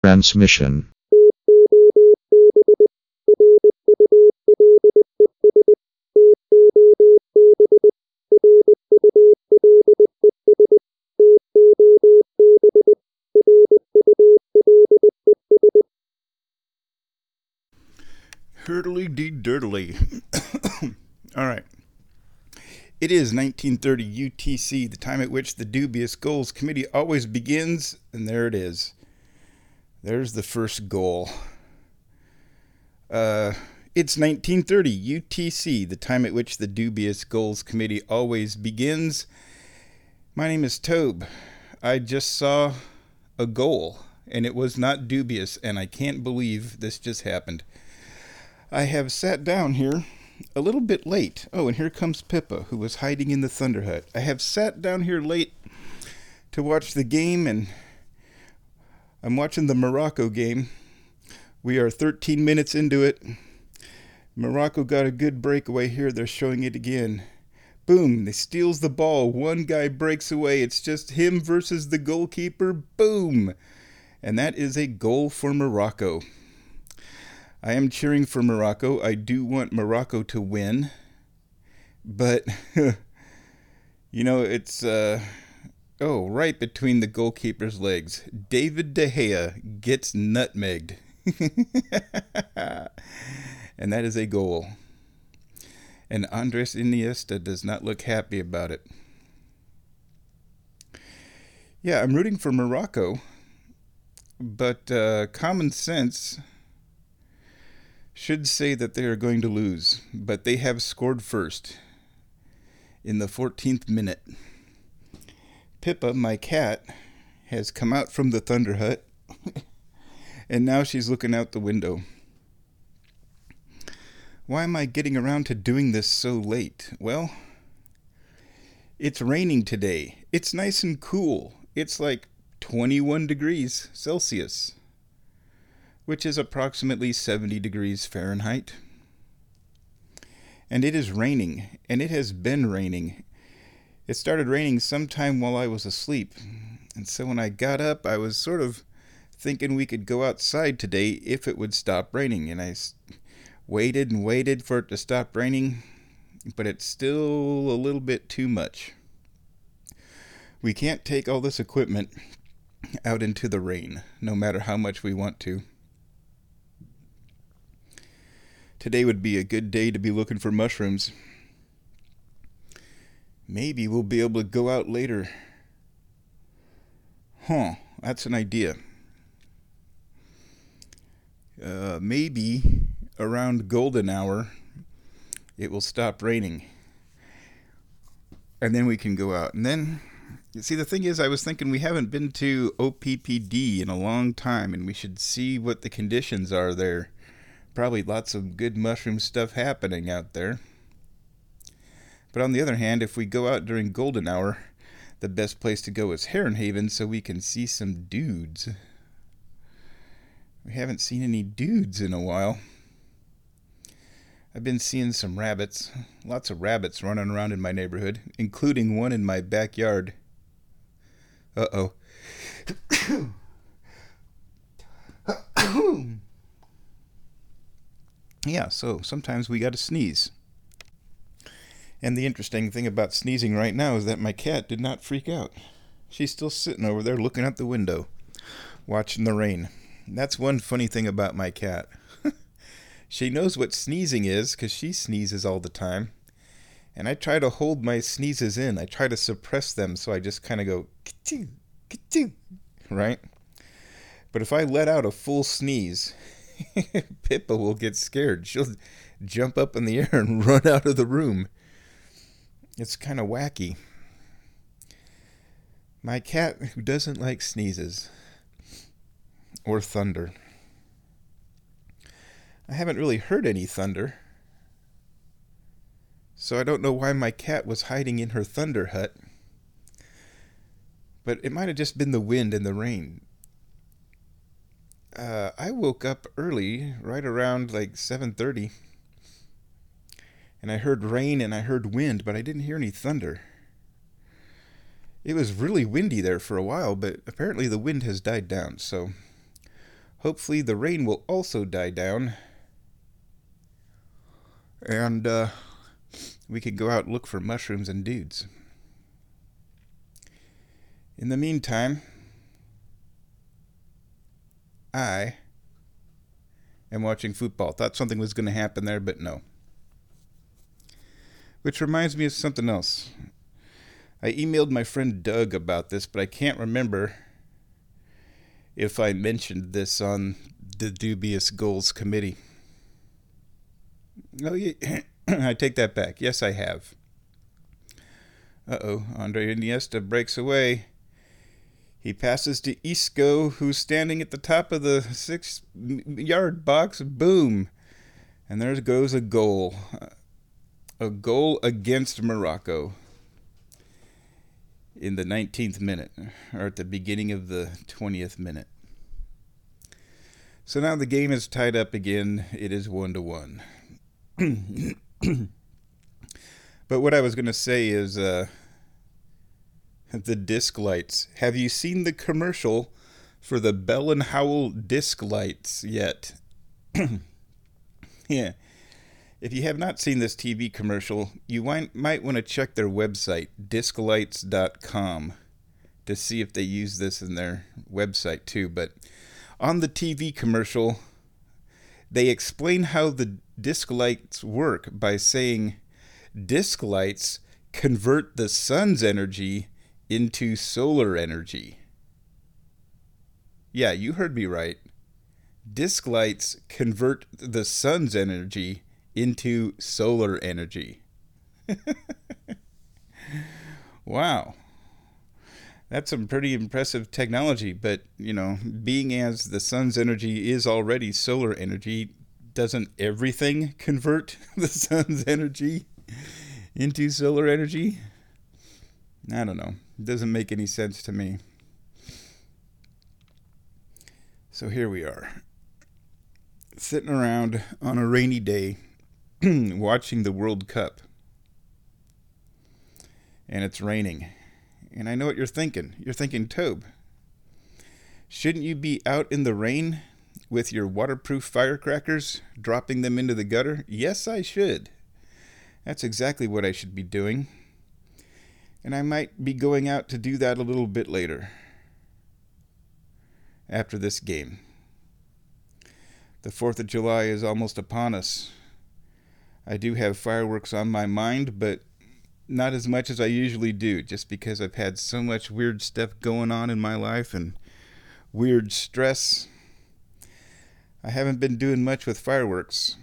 Transmission. Hurtly-dee-dirtly. All right. It is 1930 UTC, the time at which the Dubious Goals Committee always begins, and there it is. There's the first goal. It's 1930 UTC, the time at which the Dubious Goals Committee always begins. My name is Tobe. I just saw a goal, and it was not dubious, and I can't believe this just happened. I have sat down here a little bit late. Oh, and here comes Pippa, who was hiding in the Thunder Hut. I have sat down here late to watch the game, and I'm watching the Morocco game. We are 13 minutes into it. Morocco got a good breakaway here. They're showing it again. Boom, they steals the ball. One guy breaks away. It's just him versus the goalkeeper. Boom. And that is a goal for Morocco. I am cheering for Morocco. I do want Morocco to win. But, it's, right between the goalkeeper's legs. David De Gea gets nutmegged. And that is a goal. And Andres Iniesta does not look happy about it. Yeah, I'm rooting for Morocco. But common sense should say that they are going to lose, but they have scored first in the 14th minute. Pippa, my cat, has come out from the Thunder Hut, and now she's looking out the window. Why am I getting around to doing this so late? Well, it's raining today. It's nice and cool. It's like 21 degrees Celsius, which is approximately 70 degrees Fahrenheit. And it is raining, and it has been raining. It started raining sometime while I was asleep. And so when I got up, I was sort of thinking we could go outside today if it would stop raining. And I waited and waited for it to stop raining, but it's still a little bit too much. We can't take all this equipment out into the rain, no matter how much we want to. Today would be a good day to be looking for mushrooms. Maybe we'll be able to go out later. That's an idea. Maybe around golden hour it will stop raining. And then we can go out. And then, see, the thing is, I was thinking we haven't been to OPPD in a long time, and we should see what the conditions are there. Probably lots of good mushroom stuff happening out there. But on the other hand, if we go out during golden hour, the best place to go is Heron Haven so we can see some dudes. We haven't seen any dudes in a while. I've been seeing some rabbits. Lots of rabbits running around in my neighborhood, including one in my backyard. Uh-oh. Yeah, so sometimes we gotta sneeze. And the interesting thing about sneezing right now is that my cat did not freak out. She's still sitting over there looking out the window, watching the rain. That's one funny thing about my cat. She knows what sneezing is because she sneezes all the time. And I try to hold my sneezes in. I try to suppress them, so I just kind of go, ka-choo, ka-choo, right? But if I let out a full sneeze, Pippa will get scared. She'll jump up in the air and run out of the room. It's kind of wacky. My cat, who doesn't like sneezes or thunder. I haven't really heard any thunder, so I don't know why my cat was hiding in her Thunder Hut. But it might have just been the wind and the rain. I woke up early, right around like 7:30, and I heard rain and I heard wind, but I didn't hear any thunder. It was really windy there for a while, but apparently the wind has died down, so Hopefully the rain will also die down, and we could go out and look for mushrooms and dudes. In the meantime, I am watching football. Thought something was going to happen there, but no. Which reminds me of something else. I emailed my friend Doug about this, but I can't remember if I mentioned this on the Dubious Goals Committee. Oh, yeah. I take that back. Yes, I have. Andre Iniesta breaks away. He passes to Isco, who's standing at the top of the 6-yard box. Boom. And there goes a goal. A goal against Morocco in the 19th minute, or at the beginning of the 20th minute. So now the game is tied up again. It is 1-1. But what I was going to say is the disc lights. Have you seen the commercial for the Bell & Howell disc lights yet? Yeah. If you have not seen this TV commercial, you might want to check their website, disclights.com, to see if they use this in their website too. But on the TV commercial, they explain how the disc lights work by saying disc lights convert the sun's energy into solar energy. Yeah, you heard me right. Disc lights convert the sun's energy into solar energy. Wow. That's some pretty impressive technology, but, being as the sun's energy is already solar energy, doesn't everything convert the sun's energy into solar energy? I don't know. It doesn't make any sense to me. So here we are, sitting around on a rainy day, watching the World Cup. And it's raining. And I know what you're thinking. You're thinking, Tobe, shouldn't you be out in the rain with your waterproof firecrackers, dropping them into the gutter? Yes, I should. That's exactly what I should be doing. And I might be going out to do that a little bit later, after this game. The 4th of July is almost upon us. I do have fireworks on my mind, but not as much as I usually do, just because I've had so much weird stuff going on in my life and weird stress. I haven't been doing much with fireworks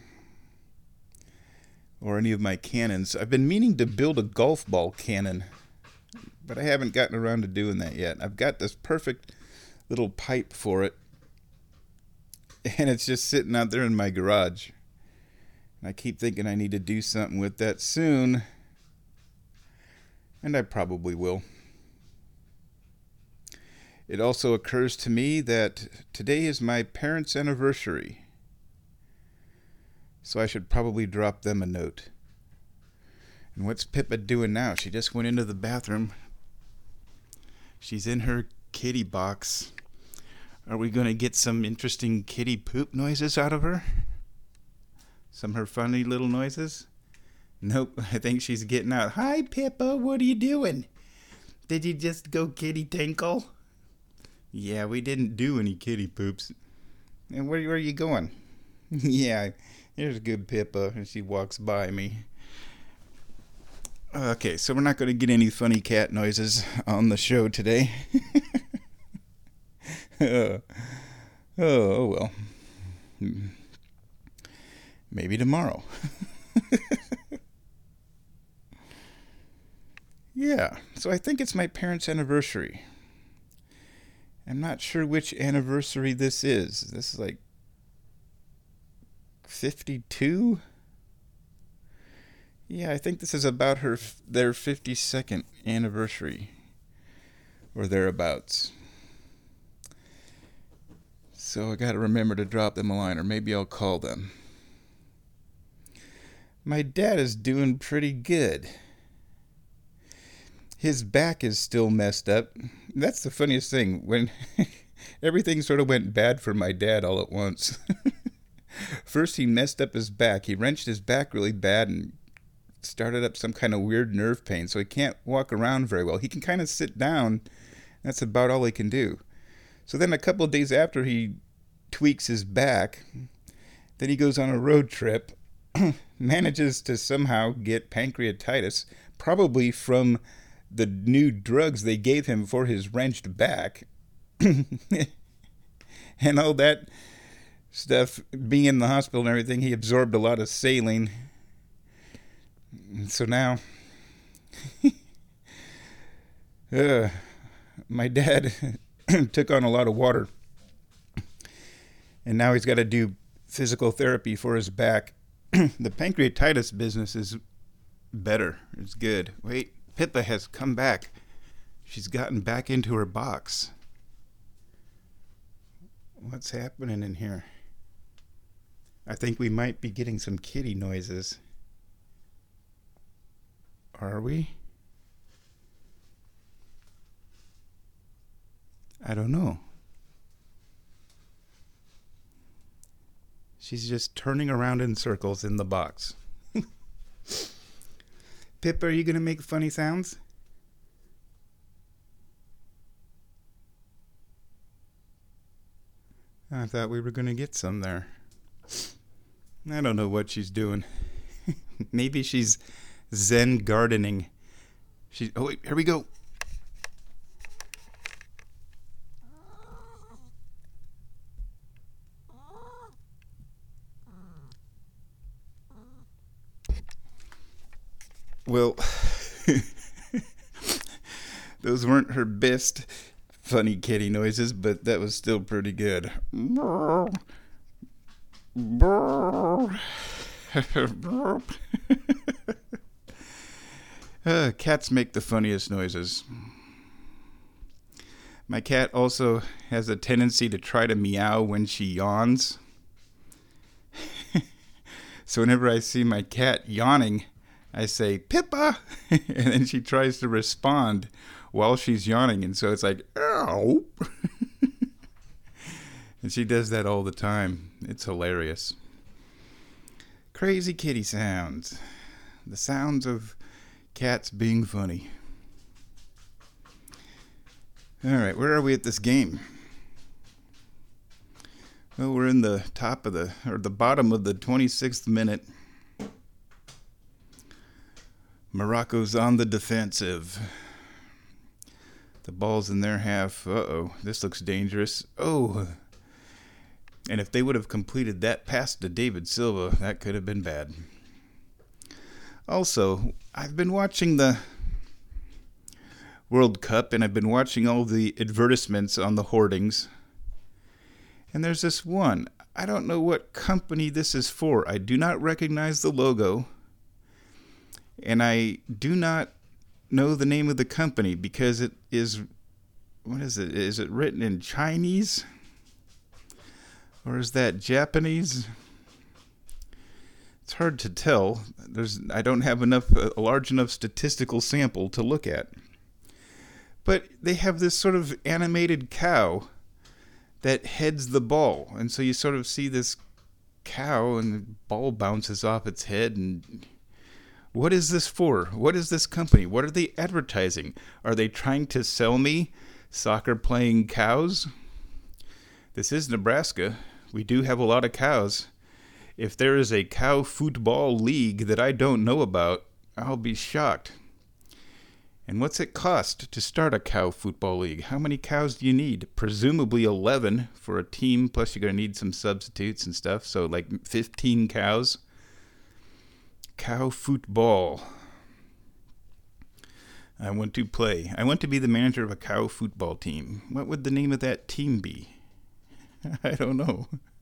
or any of my cannons. I've been meaning to build a golf ball cannon, but I haven't gotten around to doing that yet. I've got this perfect little pipe for it, and it's just sitting out there in my garage. And I keep thinking I need to do something with that soon, and I probably will. It also occurs to me that today is my parents' anniversary, so I should probably drop them a note. And what's Pippa doing now? She just went into the bathroom. She's in her kitty box. Are we going to get some interesting kitty poop noises out of her? Some of her funny little noises? Nope, I think she's getting out. Hi, Pippa, what are you doing? Did you just go kitty tinkle? Yeah, we didn't do any kitty poops. And where are you going? Yeah, here's good Pippa, and she walks by me. Okay, so we're not going to get any funny cat noises on the show today. Oh, well. Maybe tomorrow. Yeah, so I think it's my parents' anniversary. I'm not sure which anniversary this is. This is like 52? Yeah, I think this is about their 52nd anniversary, or thereabouts. So I gotta remember to drop them a line, or maybe I'll call them. My dad is doing pretty good. His back is still messed up. That's the funniest thing. When Everything sort of went bad for my dad all at once. First, he messed up his back. He wrenched his back really bad and started up some kind of weird nerve pain, so he can't walk around very well. He can kind of sit down. That's about all he can do. So then a couple of days after he tweaks his back, then he goes on a road trip, manages to somehow get pancreatitis, probably from the new drugs they gave him for his wrenched back. And all that stuff, being in the hospital and everything, he absorbed a lot of saline. So now, my dad took on a lot of water. And now he's got to do physical therapy for his back. The pancreatitis business is better. It's good. Wait, Pippa has come back. She's gotten back into her box. What's happening in here? I think we might be getting some kitty noises. Are we? I don't know. She's just turning around in circles in the box. Pip, are you going to make funny sounds? I thought we were going to get some there. I don't know what she's doing. Maybe she's Zen gardening. Oh, wait, here we go. Well, those weren't her best funny kitty noises, but that was still pretty good. Cats make the funniest noises. My cat also has a tendency to try to meow when she yawns. So whenever I see my cat yawning, I say, Pippa! And then she tries to respond while she's yawning. And so it's like, ow! And she does that all the time. It's hilarious. Crazy kitty sounds. The sounds of cats being funny. All right, where are we at this game? Well, we're in the bottom of the 26th minute. Morocco's on the defensive. The ball's in their half. Uh-oh, this looks dangerous. Oh, and if they would have completed that pass to David Silva, that could have been bad. Also, I've been watching the World Cup, and I've been watching all the advertisements on the hoardings. And there's this one. I don't know what company this is for. I do not recognize the logo. And I do not know the name of the company because it is, what is it? Is it written in Chinese? Or is that Japanese? It's hard to tell. I don't have a large enough statistical sample to look at. But they have this sort of animated cow that heads the ball. And so you sort of see this cow and the ball bounces off its head. And what is this for? What is this company? What are they advertising? Are they trying to sell me soccer playing cows? This is Nebraska. We do have a lot of cows. If there is a cow football league that I don't know about, I'll be shocked. And what's it cost to start a cow football league? How many cows do you need? Presumably 11 for a team, plus you're going to need some substitutes and stuff. So like 15 cows. Cow football. I want to play. I want to be the manager of a cow football team. What would the name of that team be? I don't know.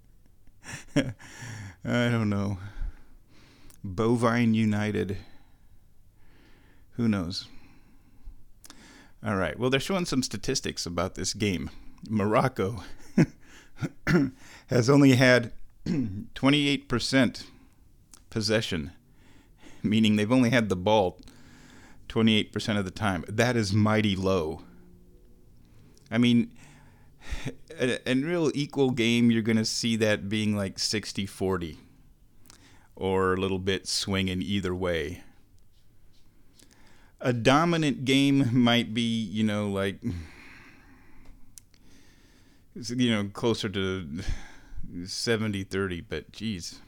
I don't know. Bovine United. Who knows? All right. Well, they're showing some statistics about this game. Morocco has only had 28% possession, meaning they've only had the ball 28% of the time. That is mighty low. I mean, In real equal game, you're going to see that being like 60-40 or a little bit swinging either way. A dominant game might be, like, closer to 70-30, but geez.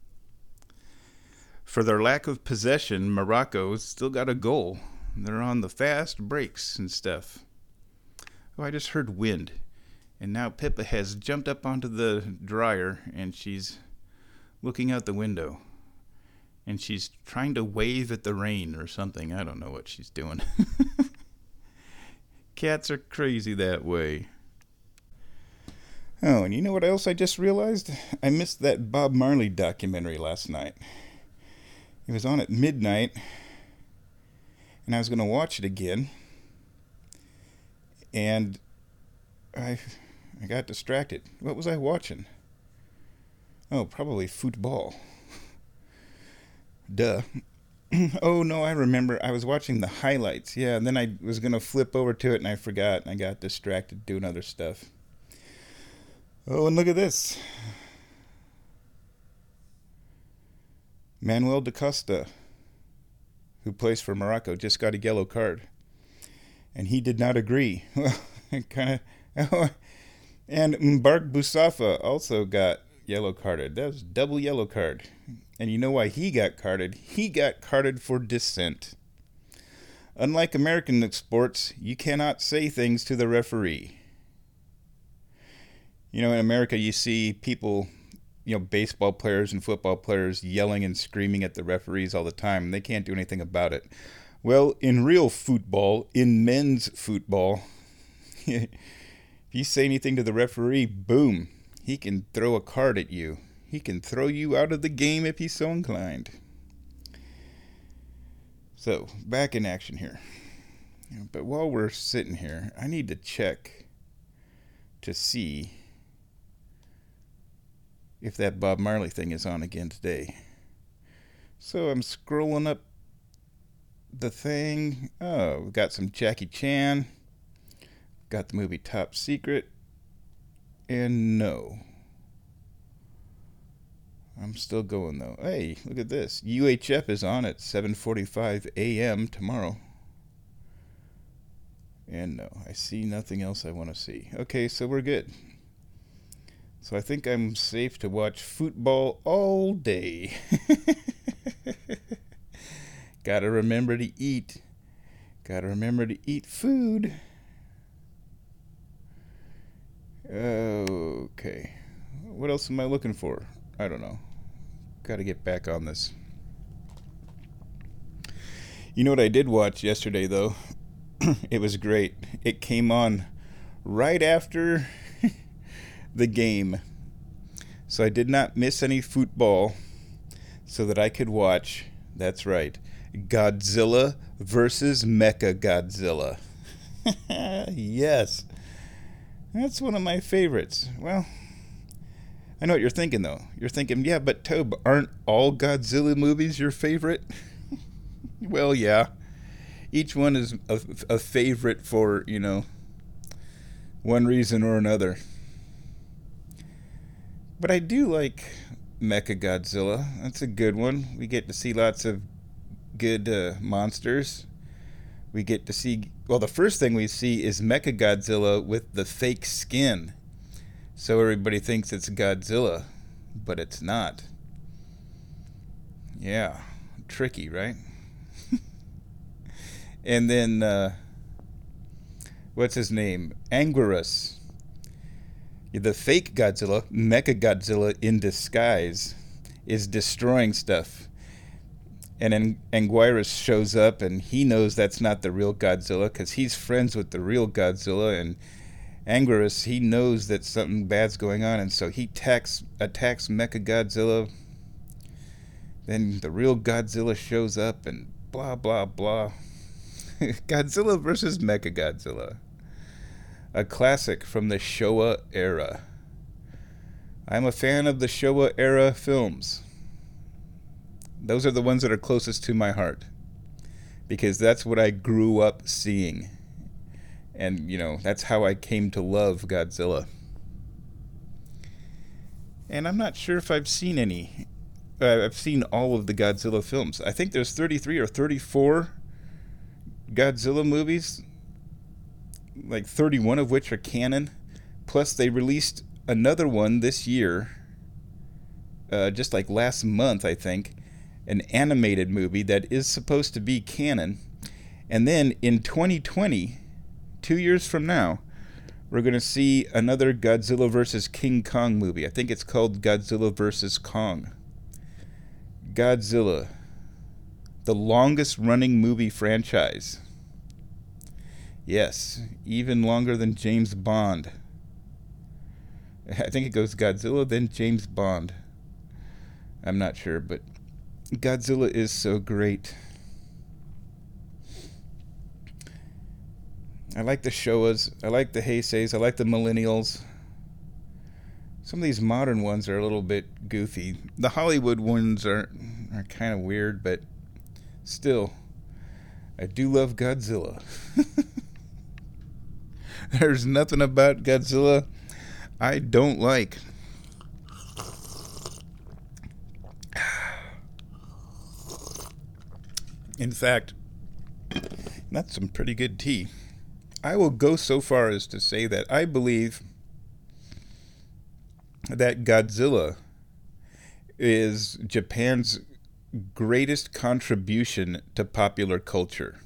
For their lack of possession, Morocco's still got a goal. They're on the fast breaks and stuff. Oh, I just heard wind. And now Pippa has jumped up onto the dryer and she's looking out the window. And she's trying to wave at the rain or something. I don't know what she's doing. Cats are crazy that way. Oh, and you know what else I just realized? I missed that Bob Marley documentary last night. It was on at midnight, and I was going to watch it again. And I got distracted. What was I watching? Oh, probably football. Duh. Oh, no, I remember. I was watching the highlights. Yeah, and then I was going to flip over to it, and I forgot, and I got distracted doing other stuff. Oh, and look at this. Manuel da Costa, who plays for Morocco, just got a yellow card. And he did not agree. Well, kind of. And Mbark Boussafa also got yellow carded. That was double yellow card. And you know why he got carded? He got carded for dissent. Unlike American sports, you cannot say things to the referee. In America, you see people, baseball players and football players yelling and screaming at the referees all the time, and they can't do anything about it. Well, in real football, in men's football, if you say anything to the referee, boom, he can throw a card at you. He can throw you out of the game if he's so inclined. So, back in action here. But while we're sitting here, I need to check to see if that Bob Marley thing is on again today. So I'm scrolling up the thing. Oh, we got some Jackie Chan. Got the movie Top Secret. And no. I'm still going though. Hey, look at this. UHF is on at 7:45 a.m. tomorrow. And no, I see nothing else I want to see. Okay, so we're good. So I think I'm safe to watch football all day. Gotta remember to eat. Gotta remember to eat food. Okay. What else am I looking for? I don't know. Gotta get back on this. You know what I did watch yesterday, though? It was great. It came on right after the game. So I did not miss any football so that I could watch, that's right, Godzilla versus Mechagodzilla. Yes. That's one of my favorites. Well, I know what you're thinking, though. You're thinking, yeah, but Tobe, aren't all Godzilla movies your favorite? Well, yeah. Each one is a favorite for, one reason or another. But I do like Mechagodzilla. That's a good one. We get to see lots of good monsters. We get to see... Well, the first thing we see is Mechagodzilla with the fake skin. So everybody thinks it's Godzilla, but it's not. Yeah. Tricky, right? And then... what's his name? Anguirus. The fake Godzilla, Mechagodzilla in disguise, is destroying stuff. And then Anguirus shows up, and he knows that's not the real Godzilla, because he's friends with the real Godzilla, and Anguirus, he knows that something bad's going on, and so he attacks Mechagodzilla. Then the real Godzilla shows up, and blah, blah, blah. Godzilla versus Mechagodzilla. A classic from the Showa era. I'm a fan of the Showa era films. Those are the ones that are closest to my heart, because that's what I grew up seeing. And, that's how I came to love Godzilla. And I'm not sure if I've seen any. I've seen all of the Godzilla films. I think there's 33 or 34 Godzilla movies, like 31 of which are canon. Plus, they released another one this year, just like last month, I think, an animated movie that is supposed to be canon. And then in 2020, 2 years from now, we're going to see another Godzilla vs. King Kong movie. I think it's called Godzilla vs. Kong. Godzilla, the longest running movie franchise. Yes, even longer than James Bond. I think it goes Godzilla, then James Bond. I'm not sure, but Godzilla is so great. I like the Showas, I like the Heiseis, I like the Millennials. Some of these modern ones are a little bit goofy. The Hollywood ones are kind of weird, but still, I do love Godzilla. There's nothing about Godzilla I don't like. In fact, that's some pretty good tea. I will go so far as to say that I believe that Godzilla is Japan's greatest contribution to popular culture.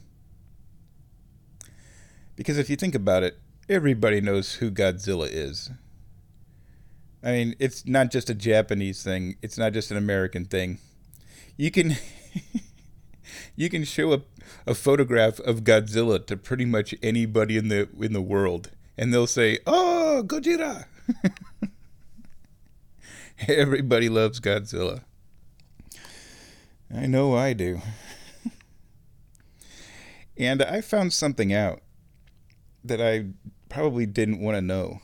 Because if you think about it, everybody knows who Godzilla is. I mean, it's not just a Japanese thing. It's not just an American thing. You can you can show a photograph of Godzilla to pretty much anybody in the world, and they'll say, "Oh, Gojira." Everybody loves Godzilla. I know I do. And I found something out that I probably didn't want to know.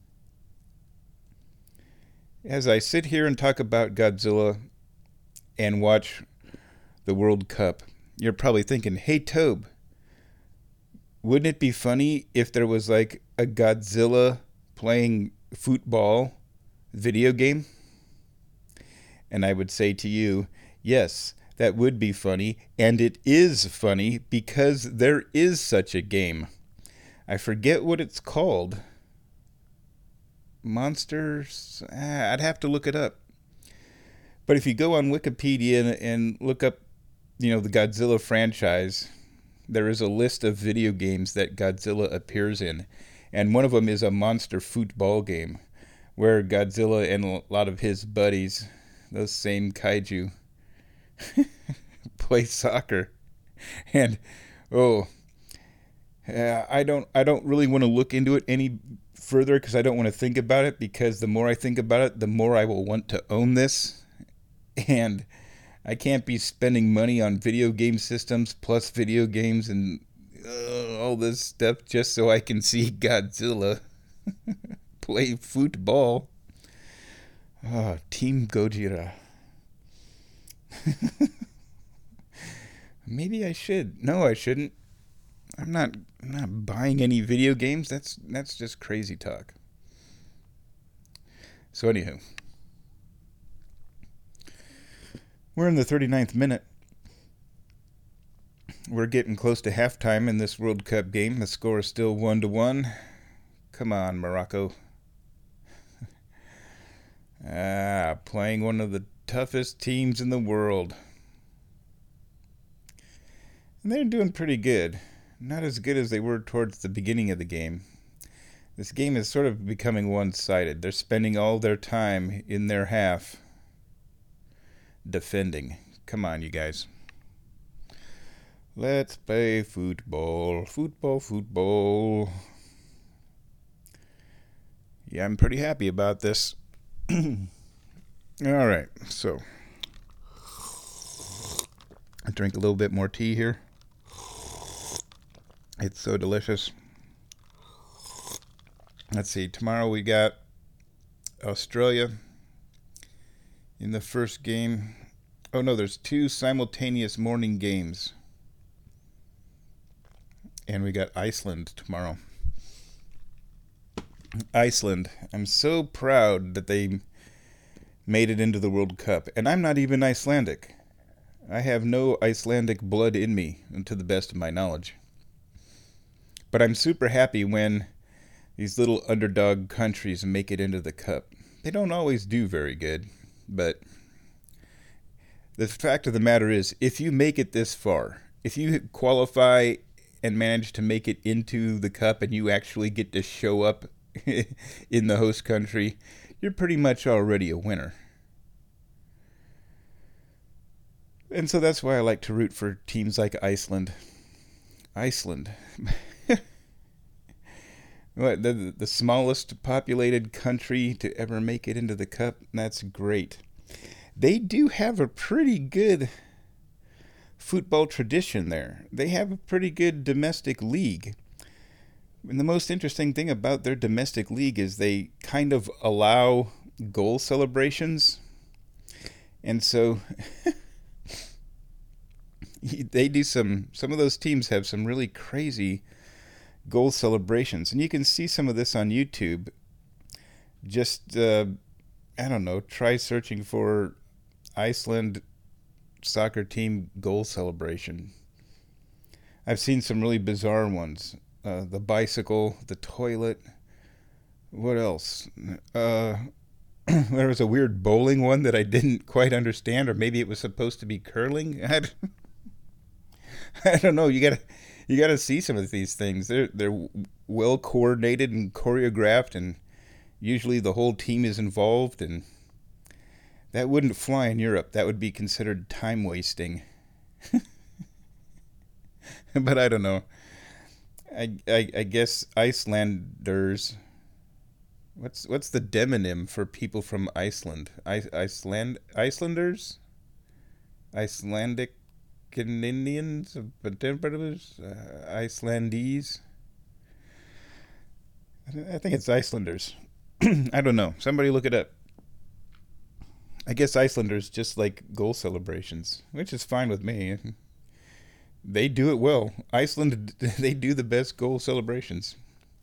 As I sit here and talk about Godzilla and watch the World Cup, you're probably thinking, hey, Tobe, wouldn't it be funny if there was like a Godzilla playing football video game? And I would say to you, yes, that would be funny, and it is funny because there is such a game. I forget what it's called. Monsters? I'd have to look it up. But if you go on Wikipedia and look up, the Godzilla franchise, there is a list of video games that Godzilla appears in. And one of them is a monster football game where Godzilla and a lot of his buddies, those same kaiju, play soccer. And I don't really want to look into it any further because I don't want to think about it, because the more I think about it, the more I will want to own this. And I can't be spending money on video game systems plus video games and all this stuff just so I can see Godzilla play football. Oh, Team Gojira. Maybe I should. No, I shouldn't. I'm not buying any video games. That's just crazy talk. So anywho, we're in the 39th minute. We're getting close to halftime in this World Cup game. The score is still 1-1. Come on, Morocco. Playing one of the toughest teams in the world. And they're doing pretty good. Not as good as they were towards the beginning of the game. This game is sort of becoming one-sided. They're spending all their time in their half defending. Come on, you guys. Let's play football. Football. Yeah, I'm pretty happy about this. All right, so I drink a little bit more tea here. It's so delicious. Let's see, tomorrow we got Australia in the first game. Oh no, there's 2 simultaneous morning games. And we got Iceland tomorrow. Iceland. I'm so proud that they made it into the World Cup. And I'm not even Icelandic. I have no Icelandic blood in me, to the best of my knowledge. But I'm super happy when these little underdog countries make it into the Cup. They don't always do very good, but the fact of the matter is, if you make it this far, if you qualify and manage to make it into the Cup and you actually get to show up in the host country, you're pretty much already a winner. And so that's why I like to root for teams like Iceland. Iceland. What, the smallest populated country to ever make it into the Cup? That's great. They do have a pretty good football tradition there. They have a pretty good domestic league. And the most interesting thing about their domestic league is they kind of allow goal celebrations. And so they do some of those teams have some really crazy goal celebrations. And you can see some of this on YouTube. Just, I don't know, try searching for Iceland soccer team goal celebration. I've seen some really bizarre ones. The bicycle, the toilet. What else? There was a weird bowling one that I didn't quite understand, or maybe it was supposed to be curling. I don't know. You gotta see some of these things. They're well coordinated and choreographed, and usually the whole team is involved, and that wouldn't fly in Europe. That would be considered time wasting. But I don't know. I guess Icelanders. What's the demonym for people from Iceland? Icelanders? Icelandic Indians? Icelandese? I think it's Icelanders. I don't know. Somebody look it up. I guess Icelanders just like goal celebrations, which is fine with me. They do it well. Iceland, they do the best goal celebrations.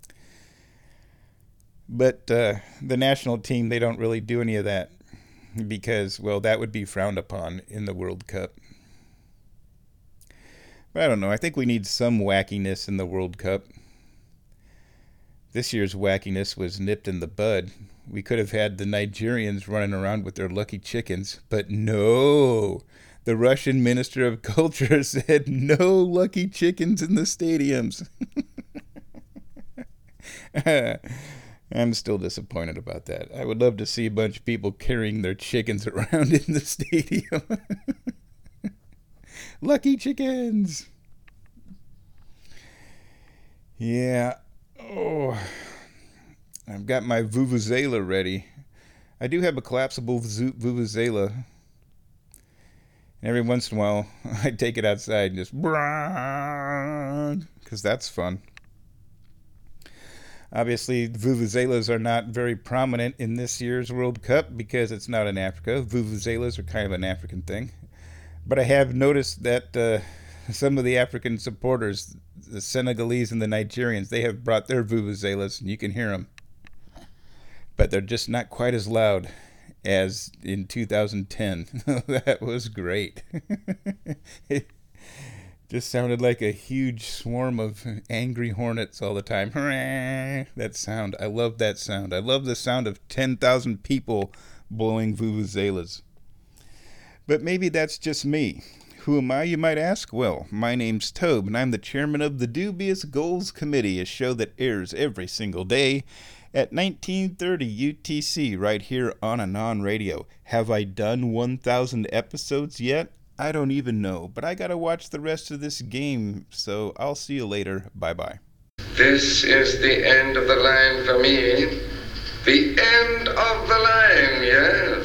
But the national team, they don't really do any of that because, well, that would be frowned upon in the World Cup. But I don't know. I think we need some wackiness in the World Cup. This year's wackiness was nipped in the bud. We could have had the Nigerians running around with their lucky chickens, but no. The Russian Minister of Culture said no lucky chickens in the stadiums. I'm still disappointed about that. I would love to see a bunch of people carrying their chickens around in the stadium. Lucky chickens! Yeah. Oh, I've got my vuvuzela ready. I do have a collapsible vuvuzela. And every once in a while, I take it outside and just because that's fun. Obviously, vuvuzelas are not very prominent in this year's World Cup because it's not in Africa. Vuvuzelas are kind of an African thing. But I have noticed that some of the African supporters, the Senegalese and the Nigerians, they have brought their vuvuzelas, and you can hear them. But they're just not quite as loud as in 2010. That was great. It just sounded like a huge swarm of angry hornets all the time. That sound. I love that sound. I love the sound of 10,000 people blowing vuvuzelas. But maybe that's just me. Who am I, you might ask? Well, my name's Tobe, and I'm the chairman of the Dubious Goals Committee, a show that airs every single day at 1930 UTC right here on Anon Radio. Have I done 1,000 episodes yet? I don't even know, but I gotta watch the rest of this game, so I'll see you later. Bye-bye. This is the end of the line for me. The end of the line, yes.